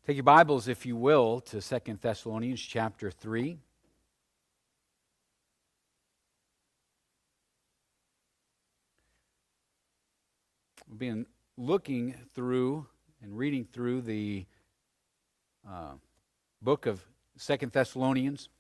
Take your Bibles, if you will, to 2 Thessalonians chapter 3. We've been looking through and reading through the book of 2 Thessalonians.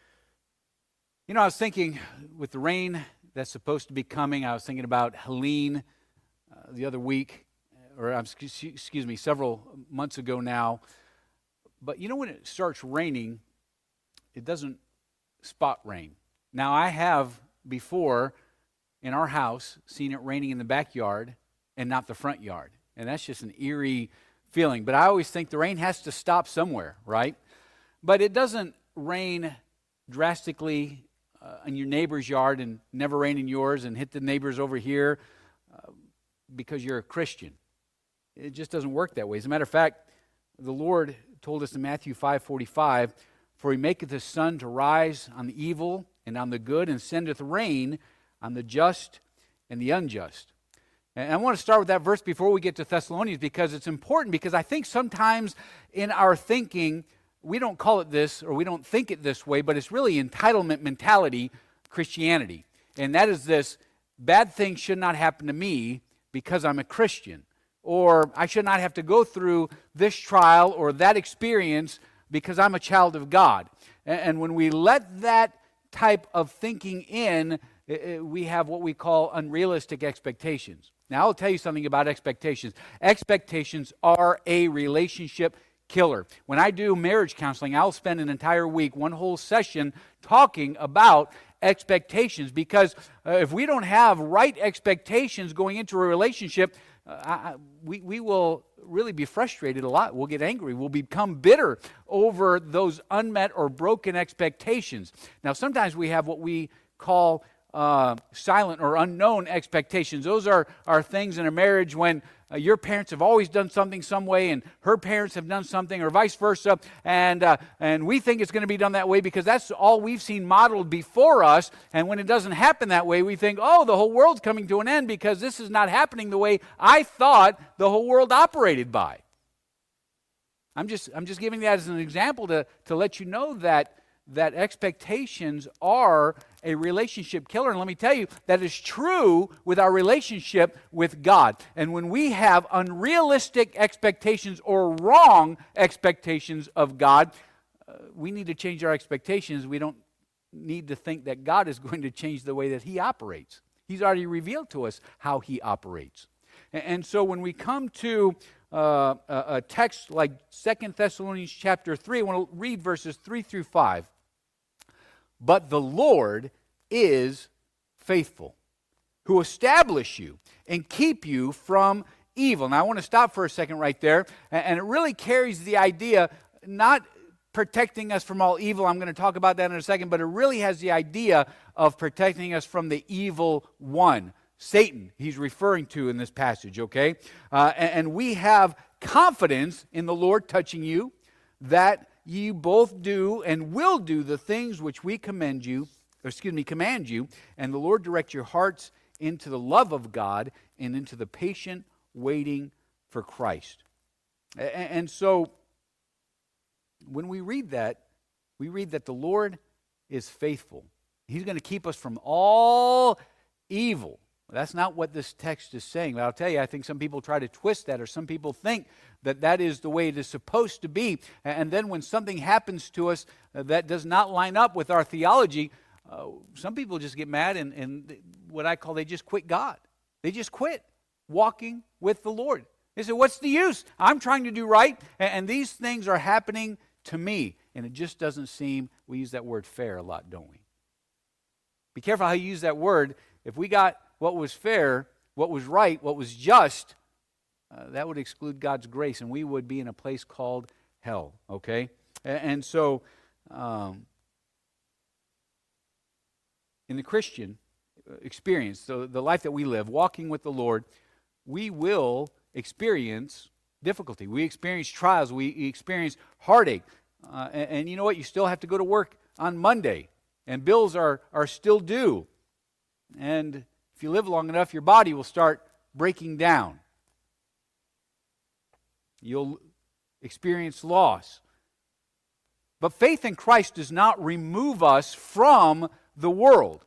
You know, I was thinking with the rain that's supposed to be coming, I was thinking about Helene the other week, or excuse me, several months ago now. But you know, when it starts raining, it doesn't spot rain. Now, I have before in our house seen it raining in the backyard and not the front yard. And that's just an eerie feeling. But I always think the rain has to stop somewhere, right? But it doesn't rain drastically in your neighbor's yard and never rain in yours and hit the neighbors over here because you're a Christian. It just doesn't work that way. As a matter of fact, the Lord told us in Matthew 5:45, "For he maketh his sun to rise on the evil and on the good, and sendeth rain on the just and the unjust." And I want to start with that verse before we get to Thessalonians, because it's important, because I think sometimes in our thinking, we don't call it this, or we don't think it this way, but it's really entitlement mentality Christianity. And that is this: bad things should not happen to me because I'm a Christian. Or I should not have to go through this trial or that experience because I'm a child of God. And when we let that type of thinking in, we have what we call unrealistic expectations. Now, I'll tell you something about expectations. Expectations are a relationship killer. When I do marriage counseling, I'll spend an entire week, one whole session, talking about expectations, because if we don't have right expectations going into a relationship, we will really be frustrated a lot. We'll get angry. We'll become bitter over those unmet or broken expectations. Now, sometimes we have what we call silent or unknown expectations. Those are things in a marriage when your parents have always done something some way, and her parents have done something, or vice versa, and we think it's going to be done that way because that's all we've seen modeled before us. And when it doesn't happen that way, we think, oh, the whole world's coming to an end because this is not happening the way I thought the whole world operated by. I'm just giving that as an example to let you know that expectations are a relationship killer. And let me tell you, that is true with our relationship with God. And when we have unrealistic expectations or wrong expectations of God, we need to change our expectations. We don't need to think that God is going to change the way that He operates. He's already revealed to us how He operates. And so when we come to a text like 2 Thessalonians chapter 3, I want to read verses 3 through 5. "But the Lord is faithful, who establish you and keep you from evil." Now, I want to stop for a second right there, and it really carries the idea, not protecting us from all evil. I'm going to talk about that in a second, but it really has the idea of protecting us from the evil one, Satan, he's referring to in this passage, okay? And we have confidence in the Lord touching you, that ye both do and will do the things which we command you, and the Lord direct your hearts into the love of God and into the patient waiting for Christ. And so, when we read that the Lord is faithful. He's going to keep us from all evil. That's not what this text is saying. But I'll tell you, I think some people try to twist that, or some people think that that is the way it is supposed to be. And then when something happens to us that does not line up with our theology, some people just get mad and what I call, they just quit God. They just quit walking with the Lord. They say, what's the use? I'm trying to do right, and these things are happening to me. And it just doesn't seem, we use that word fair a lot, don't we? Be careful how you use that word. If we got what was fair, what was right, what was just, that would exclude God's grace, and we would be in a place called hell, okay? And so, in the Christian experience, so the life that we live, walking with the Lord, we will experience difficulty. We experience trials. We experience heartache. And you know what? You still have to go to work on Monday, and bills are still due. And if you live long enough, your body will start breaking down. You'll experience loss. But faith in Christ does not remove us from the world,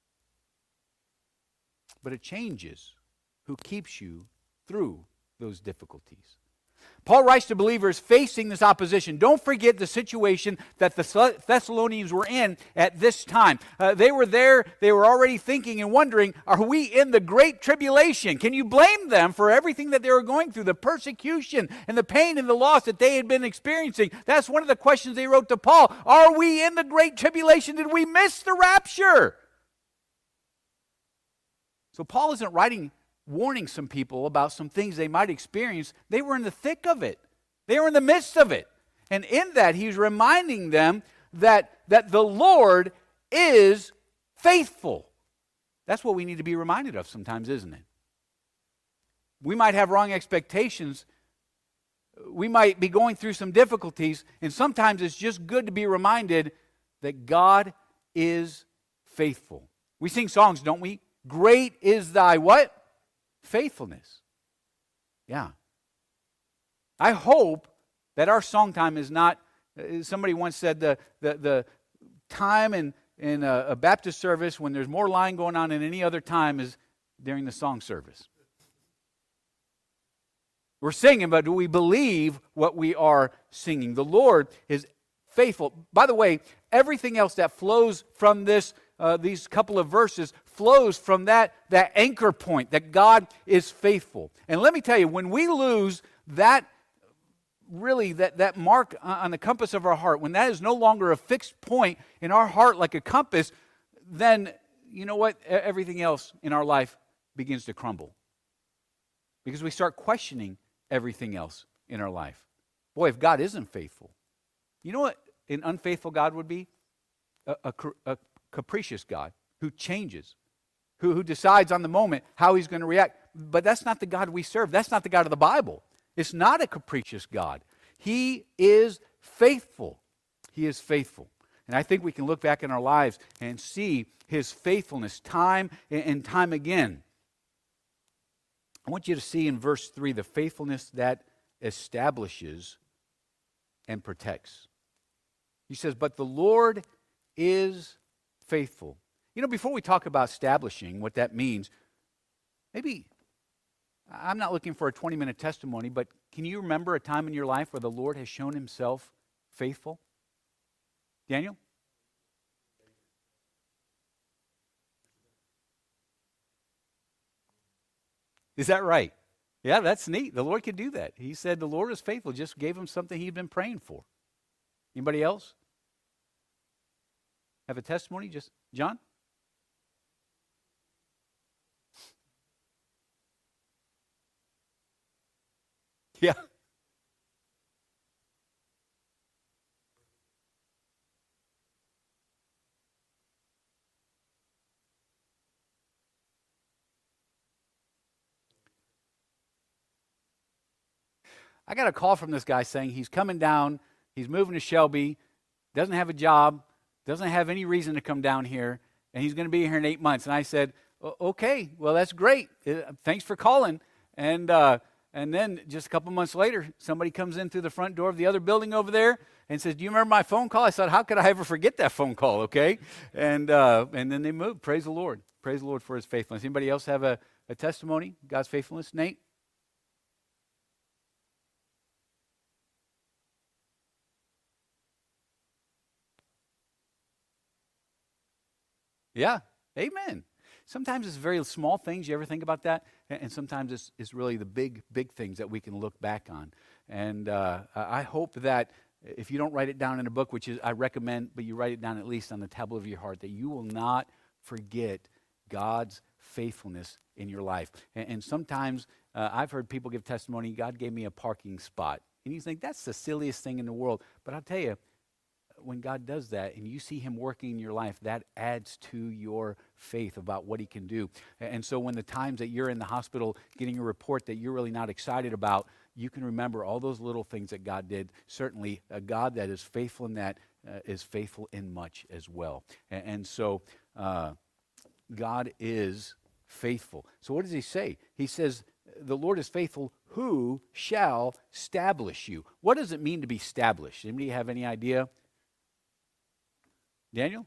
but it changes who keeps you through those difficulties. Paul writes to believers facing this opposition. Don't forget the situation that the Thessalonians were in at this time. They were there, they were already thinking and wondering, are we in the great tribulation? Can you blame them for everything that they were going through, the persecution and the pain and the loss that they had been experiencing? That's one of the questions they wrote to Paul. Are we in the great tribulation? Did we miss the rapture? So Paul isn't warning some people about some things they might experience. They were in the thick of it. They were in the midst of it. And in that, he's reminding them that the Lord is faithful. That's what we need to be reminded of sometimes, isn't it? We might have wrong expectations. We might be going through some difficulties, and sometimes it's just good to be reminded that God is faithful. We sing songs, don't we? Great is thy what? Faithfulness. Yeah. I hope that our song time is not, somebody once said the time in a Baptist service when there's more lying going on than any other time is during the song service. We're singing, but do we believe what we are singing? The Lord is faithful. By the way, everything else that flows from these couple of verses flows from that anchor point, that God is faithful. And let me tell you, when we lose that mark on the compass of our heart, when that is no longer a fixed point in our heart like a compass, then you know what? Everything else in our life begins to crumble. Because we start questioning everything else in our life. Boy, if God isn't faithful, you know what an unfaithful God would be? A capricious God who changes, who decides on the moment how he's going to react. But that's not the God we serve. That's not the God of the Bible. It's not a capricious God. He is faithful. He is faithful. And I think we can look back in our lives and see his faithfulness time and time again. I want you to see in verse 3 the faithfulness that establishes and protects. He says, but the Lord is faithful. You know, before we talk about establishing what that means, maybe, I'm not looking for a 20-minute testimony, but can you remember a time in your life where the Lord has shown himself faithful? Daniel? Is that right? Yeah, that's neat. The Lord could do that. He said the Lord is faithful, just gave him something he'd been praying for. Anybody else? Have a testimony? Just John? Yeah. I got a call from this guy saying he's coming down, he's moving to Shelby, doesn't have a job, doesn't have any reason to come down here, and he's going to be here in 8 months. And I said, okay, well, that's great. Thanks for calling. And then just a couple months later, somebody comes in through the front door of the other building over there and says, do you remember my phone call? I said, how could I ever forget that phone call, okay? And then they moved. Praise the Lord. Praise the Lord for his faithfulness. Anybody else have a testimony, God's faithfulness? Nate? Yeah, amen. Sometimes it's very small things. You ever think about that? And sometimes it's really the big things that we can look back on. And I hope that if you don't write it down in a book, which is I recommend, but you write it down at least on the tablet of your heart, that you will not forget God's faithfulness in your life. And sometimes I've heard people give testimony, God gave me a parking spot. And you think, that's the silliest thing in the world. But I'll tell you, when God does that and you see him working in your life, that adds to your faith about what he can do. And so when the times that you're in the hospital getting a report that you're really not excited about, you can remember all those little things that God did. Certainly, a God that is faithful in that is faithful in much as well. And so God is faithful. So what does he say? He says the Lord is faithful, who shall establish you. What does it mean to be established? Anybody have any idea? Daniel?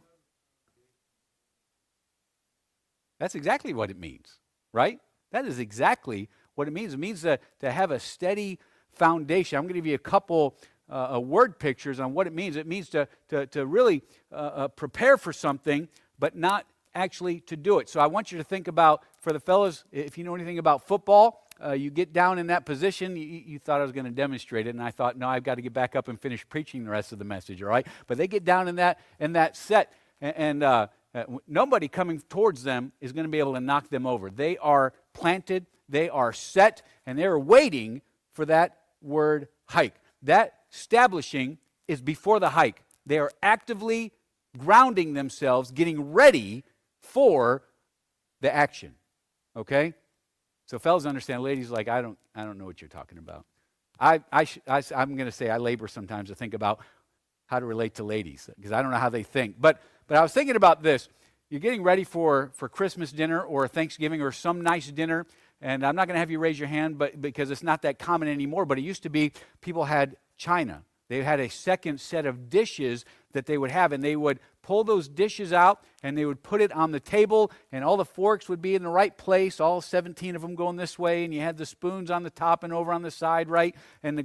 That's exactly what it means, right? That is exactly what it means. It means to have a steady foundation. I'm going to give you a couple word pictures on what it means. It means to really prepare for something, but not actually to do it. So I want you to think about, for the fellas, if you know anything about football, you get down in that position. You thought I was going to demonstrate it, and I thought, no, I've got to get back up and finish preaching the rest of the message, all right? But they get down in that set, and nobody coming towards them is going to be able to knock them over. They are planted, they are set, and they're waiting for that word hike. That establishing is before the hike. They are actively grounding themselves, getting ready for the action. Okay? So fellas understand, ladies like, I don't know what you're talking about. I'm going to say I labor sometimes to think about how to relate to ladies, because I don't know how they think. But I was thinking about this. You're getting ready for Christmas dinner or Thanksgiving or some nice dinner, and I'm not going to have you raise your hand, but because it's not that common anymore, but it used to be people had china. They had a second set of dishes that they would have, and they would pull those dishes out, and they would put it on the table, and all the forks would be in the right place, all 17 of them going this way, and you had the spoons on the top and over on the side, right? And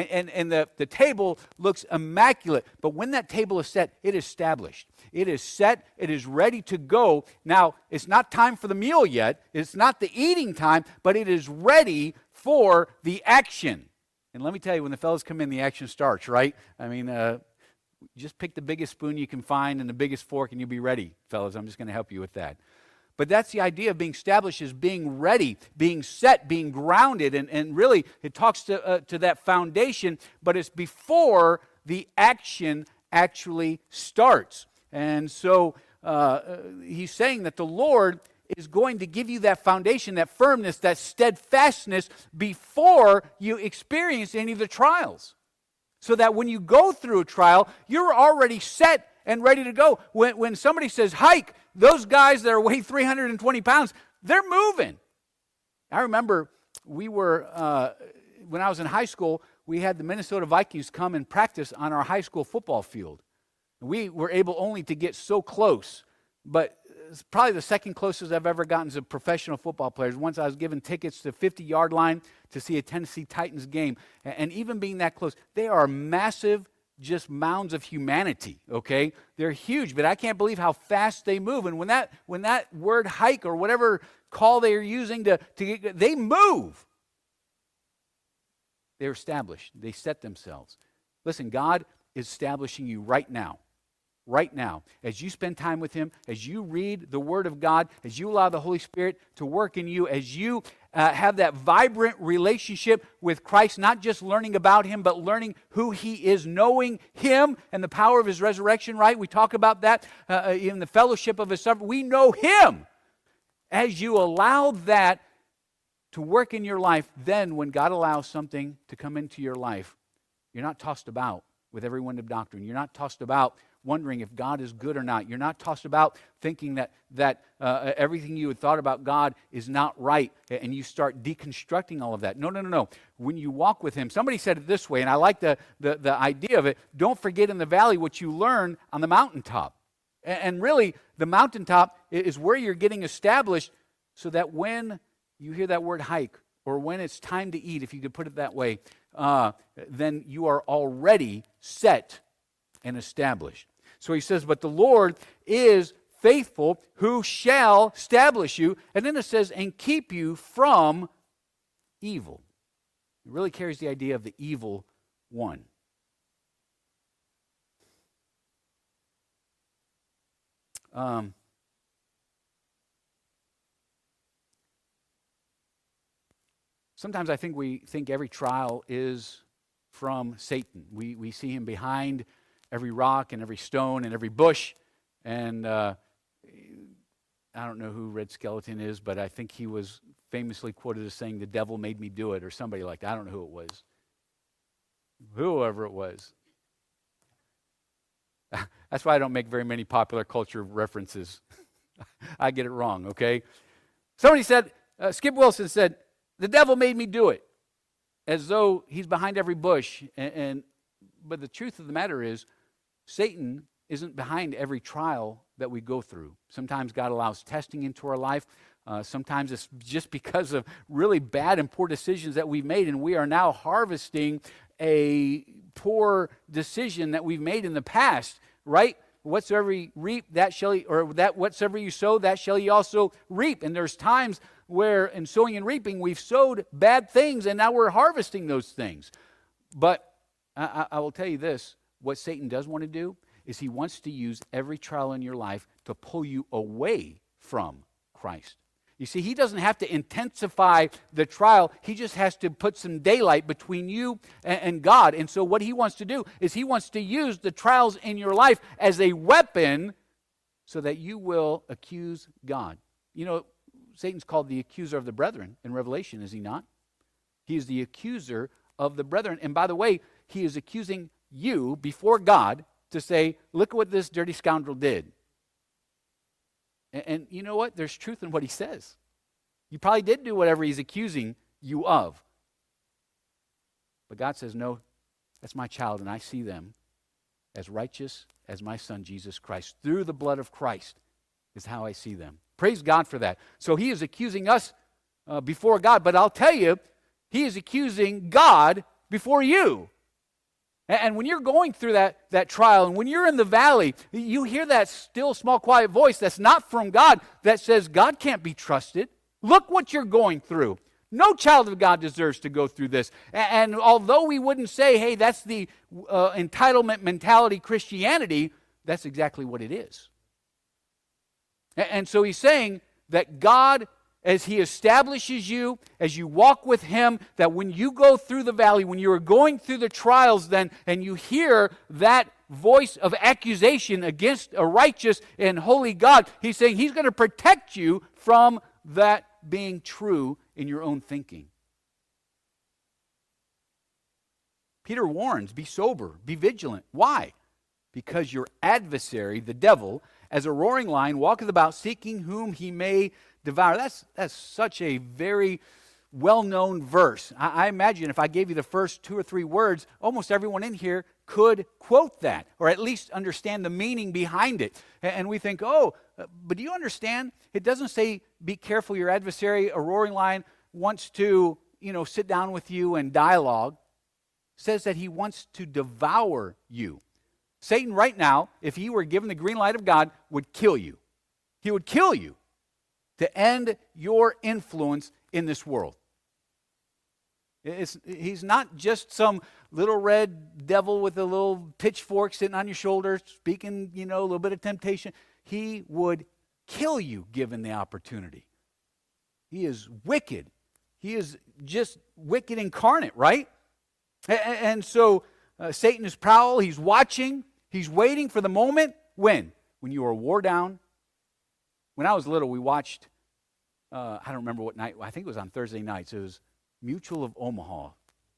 the table looks immaculate. But when that table is set, it is established. It is set. It is ready to go. Now, it's not time for the meal yet. It's not the eating time, but it is ready for the action. And let me tell you, when the fellas come in, the action starts, right? I mean, just pick the biggest spoon you can find and the biggest fork, and you'll be ready, fellas. I'm just going to help you with that. But that's the idea of being established, is being ready, being set, being grounded. And really, it talks to that foundation, but it's before the action actually starts. And so he's saying that the Lord is going to give you that foundation, that firmness, that steadfastness before you experience any of the trials. So that when you go through a trial, you're already set and ready to go. When somebody says hike, those guys that weigh 320 pounds, they're moving. I remember we were, when I was in high school, we had the Minnesota Vikings come and practice on our high school football field. We were able only to get so close, but it's probably the second closest I've ever gotten to professional football players. Once I was given tickets to 50-yard line to see a Tennessee Titans game. And even being that close, they are massive, just mounds of humanity, okay? They're huge, but I can't believe how fast they move. And when that word hike or whatever call they are using to get, they move. They're established. They set themselves. Listen, God is establishing you right now. Right now, as you spend time with Him, as you read the Word of God, as you allow the Holy Spirit to work in you, as you have that vibrant relationship with Christ, not just learning about Him, but learning who He is, knowing Him and the power of His resurrection, right? We talk about that in the fellowship of His suffering. We know Him. As you allow that to work in your life, then when God allows something to come into your life, you're not tossed about with every wind of doctrine. You're not tossed about wondering if God is good or not. You're not tossed about thinking that everything you had thought about God is not right, and you start deconstructing all of that. No. When you walk with Him, somebody said it this way, and I like the idea of it. Don't forget in the valley what you learn on the mountaintop. And really, the mountaintop is where you're getting established, so that when you hear that word hike, or when it's time to eat, if you could put it that way, then you are already set and established. So he says, but the Lord is faithful, who shall establish you. And then it says, and keep you from evil. It really carries the idea of the evil one. Sometimes I think we think every trial is from Satan. We see him behind every rock and every stone and every bush. And I don't know who Red Skeleton is, but I think he was famously quoted as saying, the devil made me do it, or somebody like that. I don't know who it was. Whoever it was. That's why I don't make very many popular culture references. I get it wrong, okay? Somebody said, Skip Wilson said, the devil made me do it, as though he's behind every bush. But the truth of the matter is, Satan isn't behind every trial that we go through. Sometimes God allows testing into our life. Sometimes it's just because of really bad and poor decisions that we've made, and we are now harvesting a poor decision that we've made in the past, right? Whatsoever you reap, whatsoever you sow, that shall you also reap. And there's times where in sowing and reaping, we've sowed bad things, and now we're harvesting those things. But I will tell you this, what Satan does want to do is he wants to use every trial in your life to pull you away from Christ. You see, he doesn't have to intensify the trial. He just has to put some daylight between you and God. And so what he wants to do is he wants to use the trials in your life as a weapon so that you will accuse God. You know, Satan's called the accuser of the brethren in Revelation, is he not? He is the accuser of the brethren. And by the way, he is accusing you before God to say, look at what this dirty scoundrel did. And you know what? There's truth in what he says. You probably did do whatever he's accusing you of. But God says, no, that's my child, and I see them as righteous as my son, Jesus Christ. Through the blood of Christ is how I see them. Praise God for that. So he is accusing us before God, but I'll tell you, he is accusing God before you. And when you're going through that trial, and when you're in the valley, you hear that still, small, quiet voice that's not from God that says, God can't be trusted. Look what you're going through. No child of God deserves to go through this. And although we wouldn't say, hey, that's the entitlement mentality Christianity, that's exactly what it is. And so he's saying that God, as he establishes you, as you walk with him, that when you go through the valley, when you are going through the trials then, and you hear that voice of accusation against a righteous and holy God, he's saying he's going to protect you from that being true in your own thinking. Peter warns, be sober, be vigilant. Why? Because your adversary, the devil, as a roaring lion, walketh about seeking whom he may devour. That's such a very well-known verse. I imagine if I gave you the first 2 or 3 words, almost everyone in here could quote that, or at least understand the meaning behind it. And we think, but do you understand? It doesn't say, be careful, your adversary, a roaring lion, wants to, sit down with you and dialogue. It says that he wants to devour you. Satan right now, if he were given the green light of God, would kill you. He would kill you to end your influence in this world. He's not just some little red devil with a little pitchfork sitting on your shoulder, speaking, a little bit of temptation. He would kill you given the opportunity. He is wicked. He is just wicked incarnate, right? And so Satan is prowl. He's watching. He's waiting for the moment. When? When you are wore down. When I was little, we watched, I don't remember what night, I think it was on Thursday nights. It was Mutual of Omaha,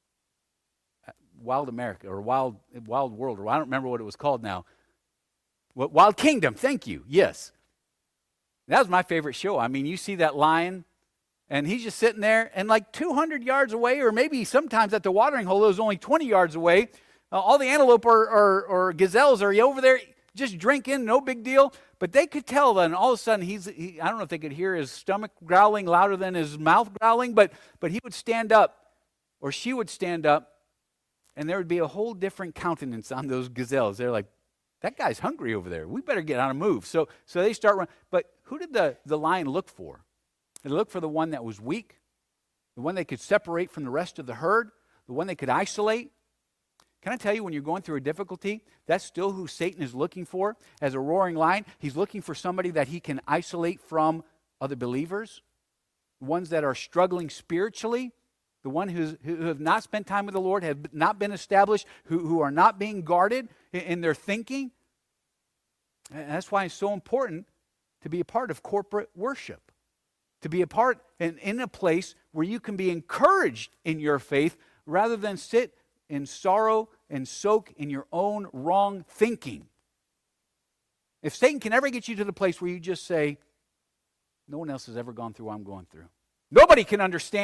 Wild America, or Wild World, or I don't remember what it was called now. Wild Kingdom, thank you, yes. That was my favorite show. I mean, you see that lion, and he's just sitting there, and like 200 yards away, or maybe sometimes at the watering hole, it was only 20 yards away, all the antelope or gazelles are over there just drinking, no big deal. But they could tell then all of a sudden I don't know if they could hear his stomach growling louder than his mouth growling, but he would stand up, or she would stand up, and there would be a whole different countenance on those gazelles. They're like, that guy's hungry over there. We better get on a move. So they start running. But who did the lion look for? They looked for the one that was weak, the one they could separate from the rest of the herd, the one they could isolate. Can I tell you, when you're going through a difficulty, that's still who Satan is looking for as a roaring lion. He's looking for somebody that he can isolate from other believers, ones that are struggling spiritually, the one who have not spent time with the Lord, have not been established, who are not being guarded in their thinking. And that's why it's so important to be a part of corporate worship, to be a part in a place where you can be encouraged in your faith rather than sit in sorrow and soak in your own wrong thinking. If Satan can ever get you to the place where you just say, no one else has ever gone through what I'm going through. Nobody can understand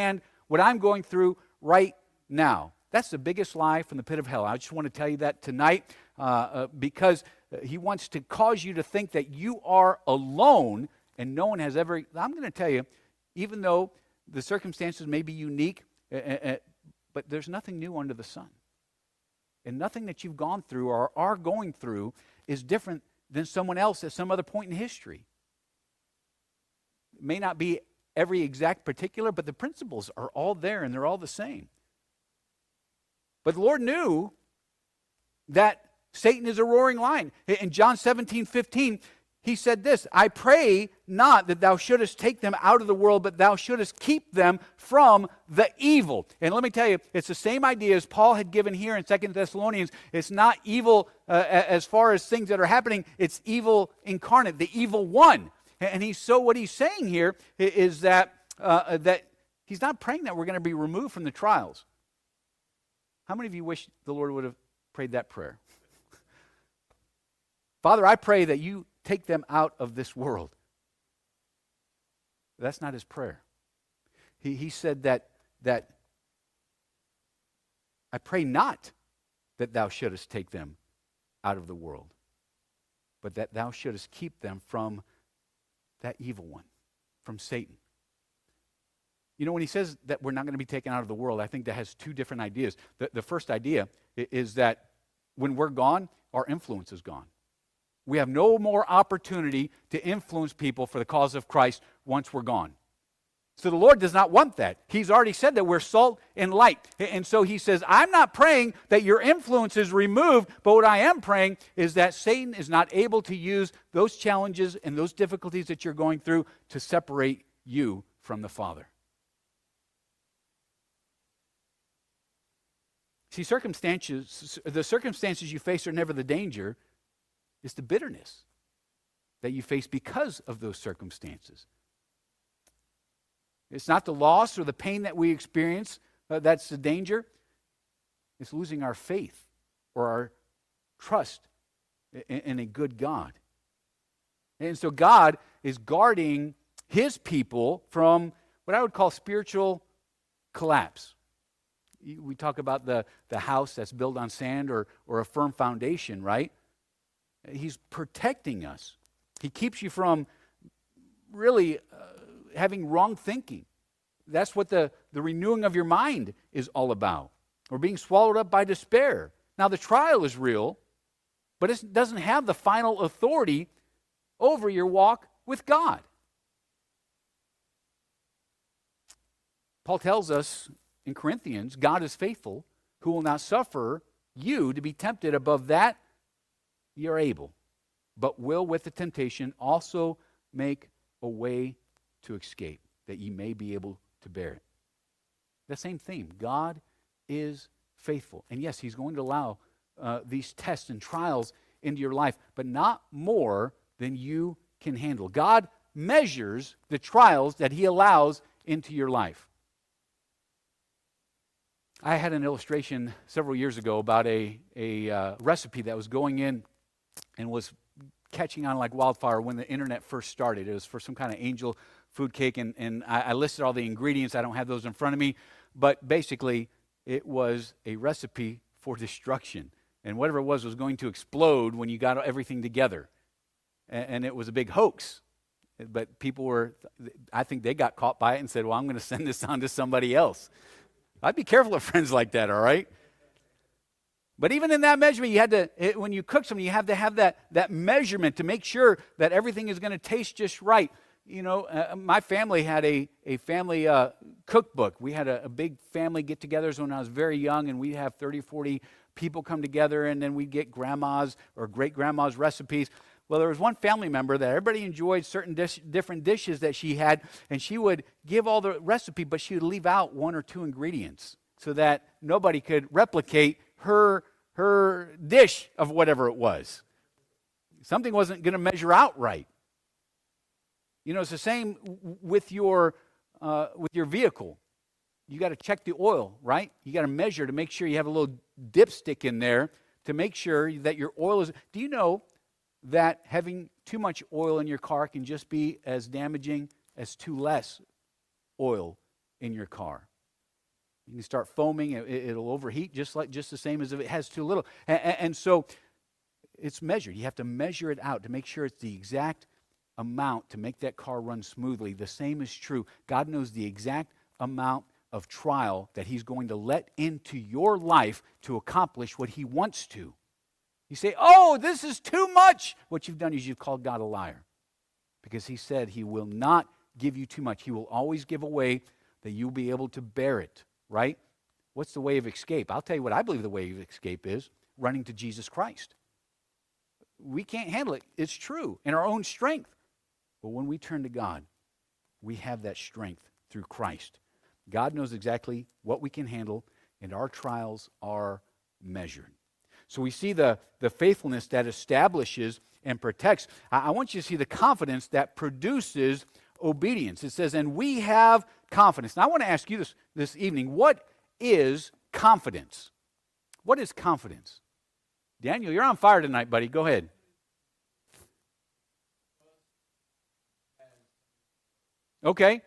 what I'm going through right now. That's the biggest lie from the pit of hell. I just want to tell you that tonight because he wants to cause you to think that you are alone and no one has ever. I'm going to tell you, even though the circumstances may be unique, but there's nothing new under the sun. And nothing that you've gone through or are going through is different than someone else at some other point in history. It may not be every exact particular, but the principles are all there and they're all the same. But the Lord knew that Satan is a roaring lion. In John 17:15, he said this, I pray not that thou shouldest take them out of the world, but thou shouldest keep them from the evil. And let me tell you, it's the same idea as Paul had given here in 2 Thessalonians. It's not evil as far as things that are happening. It's evil incarnate, the evil one. And what he's saying here is that he's not praying that we're going to be removed from the trials. How many of you wish the Lord would have prayed that prayer? Father, I pray that you take them out of this world. That's not his prayer. He said that I pray not that thou shouldest take them out of the world, but that thou shouldest keep them from that evil one, from Satan. You know, when he says that we're not going to be taken out of the world, I think that has two different ideas. The first idea is that when we're gone, our influence is gone. We have no more opportunity to influence people for the cause of Christ once we're gone. So the Lord does not want that. He's already said that we're salt and light. And so he says, I'm not praying that your influence is removed, but what I am praying is that Satan is not able to use those challenges and those difficulties that you're going through to separate you from the Father. See, the circumstances you face are never the danger. It's the bitterness that you face because of those circumstances. It's not the loss or the pain that we experience that's the danger. It's losing our faith or our trust in a good God. And so God is guarding his people from what I would call spiritual collapse. We talk about the house that's built on sand or a firm foundation, right? He's protecting us. He keeps you from really having wrong thinking. That's what the renewing of your mind is all about. Or being swallowed up by despair. Now, the trial is real, but it doesn't have the final authority over your walk with God. Paul tells us in Corinthians, God is faithful, who will not suffer you to be tempted above that you're able, but will with the temptation also make a way to escape, that ye may be able to bear it. The same theme. God is faithful. And yes, he's going to allow these tests and trials into your life, but not more than you can handle. God measures the trials that he allows into your life. I had an illustration several years ago about a recipe that was going in and was catching on like wildfire when the internet first started. It was for some kind of angel food cake, and I listed all the ingredients. I don't have those in front of me, but basically it was a recipe for destruction. And whatever it was going to explode when you got everything together. And it was a big hoax. But people I think they got caught by it and said, well, I'm going to send this on to somebody else. I'd be careful of friends like that, all right? But even in that measurement, you had to, when you cook something, you have to have that measurement to make sure that everything is going to taste just right. You know, my family had a family cookbook. We had a big family get-togethers when I was very young, and we'd have 30, 40 people come together, and then we'd get grandma's or great-grandma's recipes. Well, there was one family member that everybody enjoyed certain different dishes that she had, and she would give all the recipe, but she would leave out one or two ingredients so that nobody could replicate her dish of whatever it was. Something wasn't going to measure out right. You know, it's the same with your vehicle. You got to check the oil, right? You got to measure to make sure you have a little dipstick in there to make sure that your oil is. Do you know that having too much oil in your car can just be as damaging as too less oil in your car? You can start foaming. It'll overheat just the same as if it has too little. And so it's measured. You have to measure it out to make sure it's the exact amount to make that car run smoothly. The same is true. God knows the exact amount of trial that he's going to let into your life to accomplish what he wants to. You say, oh, this is too much. What you've done is you've called God a liar, because he said he will not give you too much. He will always give away that you'll be able to bear it, right? What's the way of escape? I'll tell you what I believe the way of escape is: running to Jesus Christ. We can't handle it. It's true, in our own strength. But when we turn to God, we have that strength through Christ. God knows exactly what we can handle, and our trials are measured. So we see the faithfulness that establishes and protects. I want you to see the confidence that produces obedience. It says, and we have confidence. Now I want to ask you this evening, what is confidence? What is confidence? Daniel, you're on fire tonight, buddy. Go ahead. Okay.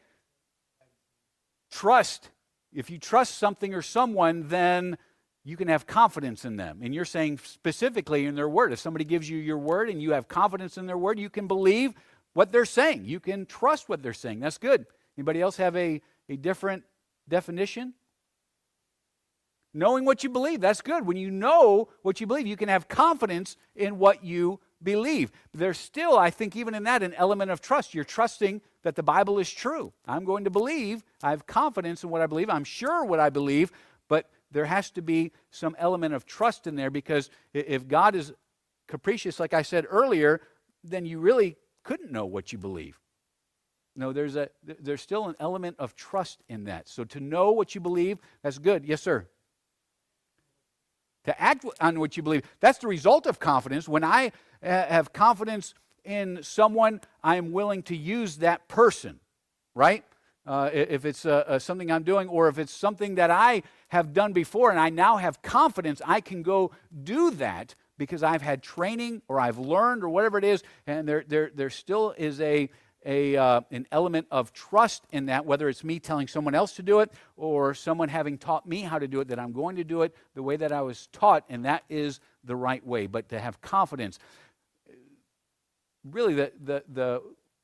Trust. If you trust something or someone, then you can have confidence in them. And you're saying specifically in their word. If somebody gives you your word and you have confidence in their word, you can believe what they're saying. You can trust what they're saying. That's good. Anybody else have a different definition? Knowing what you believe, that's good. When you know what you believe, you can have confidence in what you believe. There's still, I think, even in that, an element of trust. You're trusting that the Bible is true. I'm going to believe. I have confidence in what I believe. I'm sure what I believe, but there has to be some element of trust in there, because if God is capricious, like I said earlier, then you really couldn't know what you believe. No, there's still an element of trust in that. So to know what you believe, that's good. Yes, sir. To act on what you believe, that's the result of confidence. When I have confidence in someone, I am willing to use that person, right? If it's something I'm doing, or if it's something that I have done before and I now have confidence, I can go do that because I've had training or I've learned or whatever it is, and there still is an element of trust in that, whether it's me telling someone else to do it or someone having taught me how to do it, that I'm going to do it the way that I was taught, and that is the right way. But to have confidence, really the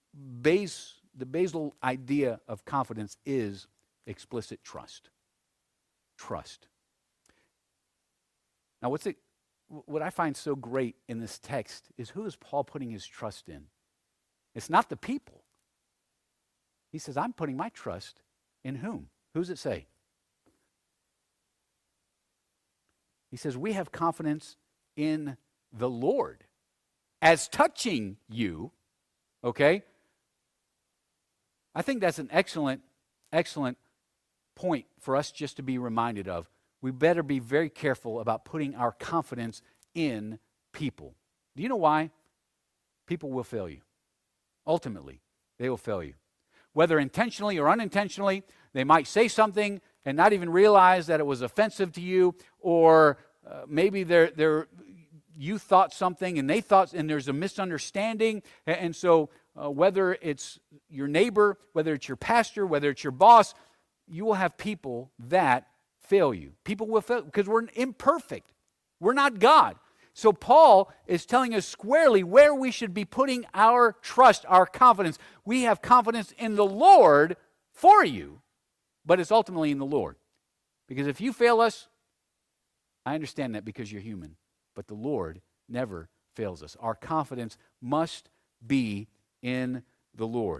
basal idea of confidence is explicit trust. Trust. Now what I find so great in this text is, who is Paul putting his trust in? It's not the people. He says, I'm putting my trust in whom? Who's it say? He says, we have confidence in the Lord as touching you. Okay? I think that's an excellent point for us just to be reminded of. We better be very careful about putting our confidence in people. Do you know why? People will fail you. Ultimately, they will fail you. Whether intentionally or unintentionally, they might say something and not even realize that it was offensive to you, or maybe you thought something and they thought, and there's a misunderstanding. And so whether it's your neighbor, whether it's your pastor, whether it's your boss, you will have people that fail you. People will fail because we're imperfect. We're not God. So Paul is telling us squarely where we should be putting our trust, our confidence. We have confidence in the Lord for you, but it's ultimately in the Lord. Because if you fail us, I understand that because you're human, but the Lord never fails us. Our confidence must be in the Lord.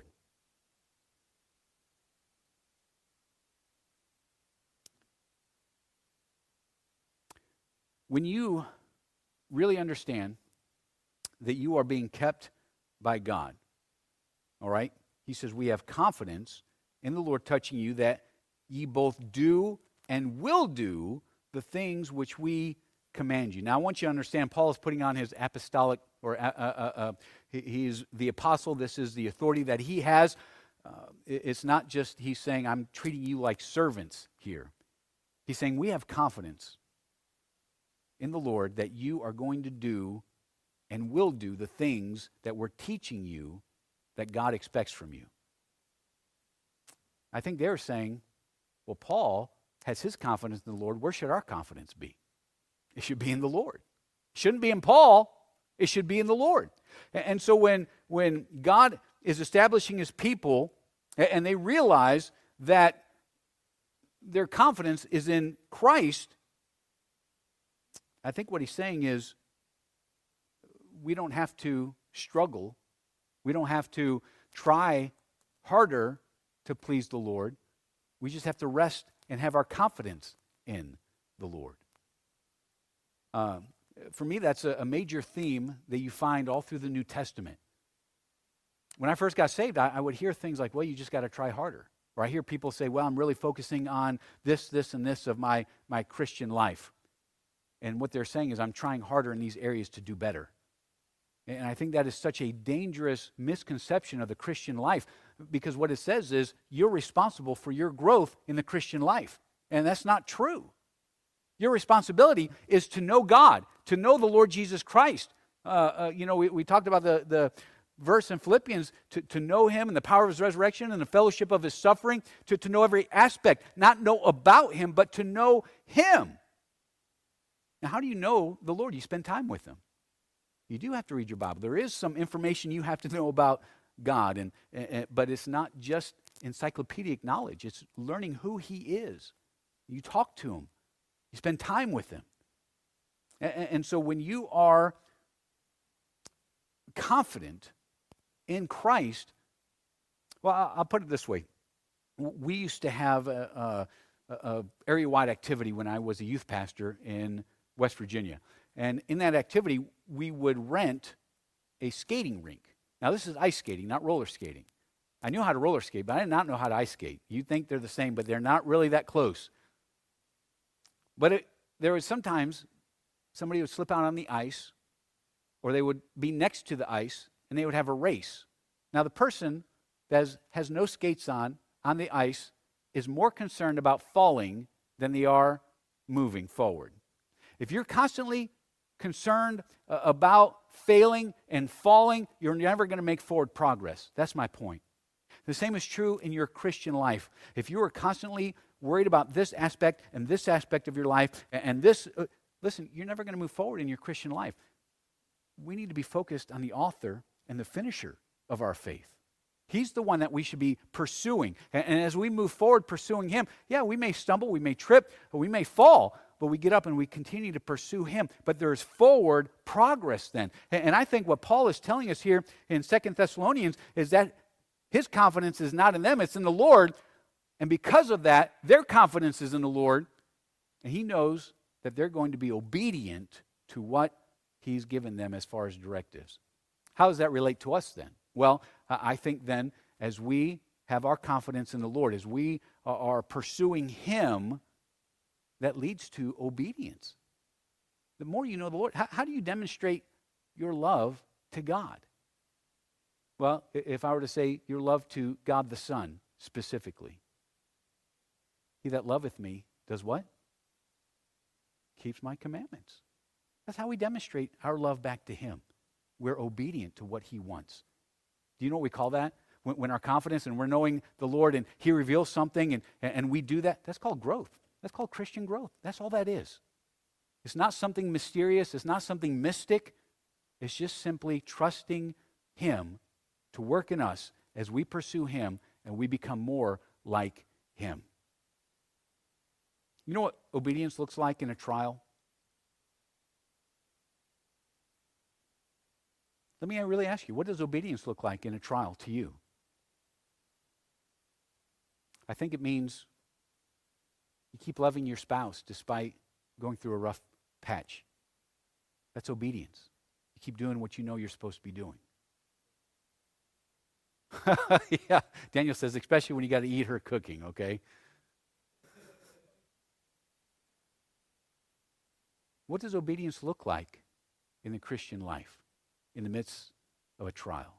When you really understand that you are being kept by God, all right? He says, we have confidence in the Lord touching you, that ye both do and will do the things which we command you. Now, I want you to understand, Paul is putting on his apostolic, or he's the apostle. This is the authority that he has. It's not just he's saying, I'm treating you like servants here. He's saying, we have confidence in the Lord that you are going to do and will do the things that we're teaching you that God expects from you. I think they're saying, well, Paul, has his confidence in the Lord, where should our confidence be? It should be in the Lord. It shouldn't be in Paul. It should be in the Lord. And so when God is establishing his people and they realize that their confidence is in Christ, I think what he's saying is we don't have to struggle. We don't have to try harder to please the Lord. We just have to rest and have our confidence in the Lord. For me, that's a major theme that you find all through the New Testament. When I first got saved, I would hear things like, well, you just got to try harder. Or I hear people say, well, I'm really focusing on this, and this of my Christian life. And what they're saying is I'm trying harder in these areas to do better. And I think that is such a dangerous misconception of the Christian life, because what it says is you're responsible for your growth in the Christian life. And that's not true. Your responsibility is to know God, to know the Lord Jesus Christ. We talked about the verse in Philippians, to know him and the power of his resurrection and the fellowship of his suffering, to know every aspect, not know about him, but to know him. Now, how do you know the Lord? You spend time with him. You do have to read your Bible. There is some information you have to know about God, but it's not just encyclopedic knowledge. It's learning who he is. You talk to him. You spend time with him. And so when you are confident in Christ, well, I'll put it this way. We used to have a area-wide activity when I was a youth pastor in West Virginia. And in that activity, we would rent a skating rink. Now, this is ice skating, not roller skating. I knew how to roller skate, but I did not know how to ice skate. You'd think they're the same, but they're not really that close. But there was sometimes somebody would slip out on the ice, or they would be next to the ice, and they would have a race. Now, the person that has no skates on the ice is more concerned about falling than they are moving forward. If you're constantly concerned about failing and falling, you're never going to make forward progress. That's my point. The same is true in your Christian life. If you are constantly worried about this aspect and this aspect of your life and this, listen, you're never going to move forward in your Christian life. We need to be focused on the author and the finisher of our faith. He's the one that we should be pursuing. And as we move forward pursuing him, yeah, we may stumble, we may trip, or we may fall, but we get up and we continue to pursue him. But there's forward progress then. And I think what Paul is telling us here in 2 Thessalonians is that his confidence is not in them, it's in the Lord. And because of that, their confidence is in the Lord. And he knows that they're going to be obedient to what he's given them as far as directives. How does that relate to us then? Well, I think then as we have our confidence in the Lord, as we are pursuing him, that leads to obedience. The more you know the Lord, how do you demonstrate your love to God? Well, if I were to say your love to God the Son specifically, he that loveth me does what? Keeps my commandments. That's how we demonstrate our love back to him. We're obedient to what he wants. Do you know what we call that? When our confidence and we're knowing the Lord and he reveals something and we do that, that's called growth. That's called Christian growth. That's all that is. It's not something mysterious. It's not something mystic. It's just simply trusting him to work in us as we pursue him and we become more like him. You know what obedience looks like in a trial? Let me really ask you, what does obedience look like in a trial to you? I think it means you keep loving your spouse despite going through a rough patch. That's obedience. You keep doing what you know you're supposed to be doing. Yeah, Daniel says, especially when you got to eat her cooking, okay? What does obedience look like in the Christian life in the midst of a trial?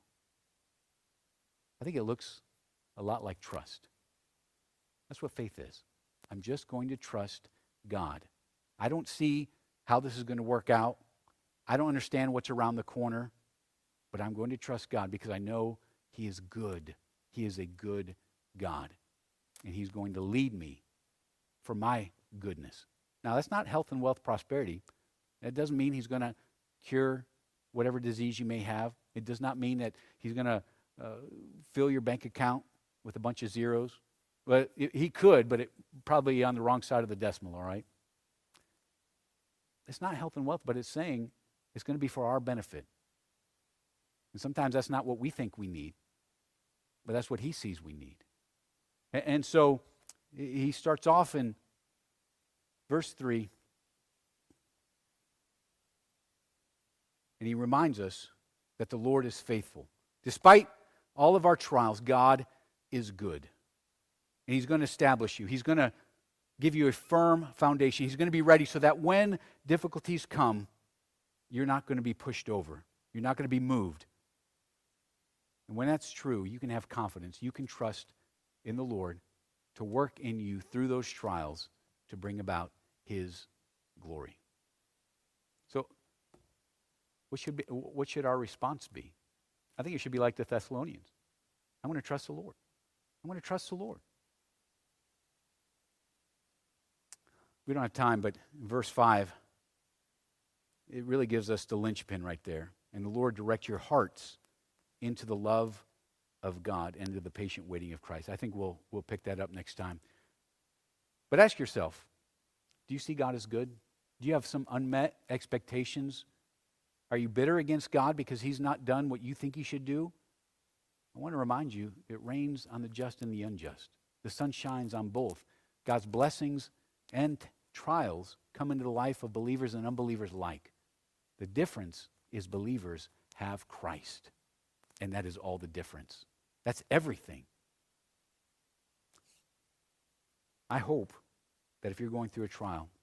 I think it looks a lot like trust. That's what faith is. I'm just going to trust God. I don't see how this is going to work out. I don't understand what's around the corner, but I'm going to trust God because I know he is good. He is a good God, and he's going to lead me for my goodness. Now, that's not health and wealth prosperity. That doesn't mean he's going to cure whatever disease you may have. It does not mean that he's going to fill your bank account with a bunch of zeros. But he could, but it probably on the wrong side of the decimal, all right? It's not health and wealth, but it's saying it's going to be for our benefit. And sometimes that's not what we think we need, but that's what he sees we need. And so he starts off in verse 3, and he reminds us that the Lord is faithful. Despite all of our trials, God is good. And he's going to establish you. He's going to give you a firm foundation. He's going to be ready so that when difficulties come, you're not going to be pushed over. You're not going to be moved. And when that's true, you can have confidence. You can trust in the Lord to work in you through those trials to bring about his glory. So, what should our response be? I think it should be like the Thessalonians. I'm going to trust the Lord. I'm going to trust the Lord. We don't have time, but in verse 5, it really gives us the linchpin right there. And the Lord direct your hearts into the love of God and to the patient waiting of Christ. I think we'll pick that up next time. But ask yourself, do you see God as good? Do you have some unmet expectations? Are you bitter against God because he's not done what you think he should do? I want to remind you, it rains on the just and the unjust. The sun shines on both. God's blessings and trials come into the life of believers and unbelievers alike. The difference is believers have Christ, and that is all the difference. That's everything. I hope that if you're going through a trial,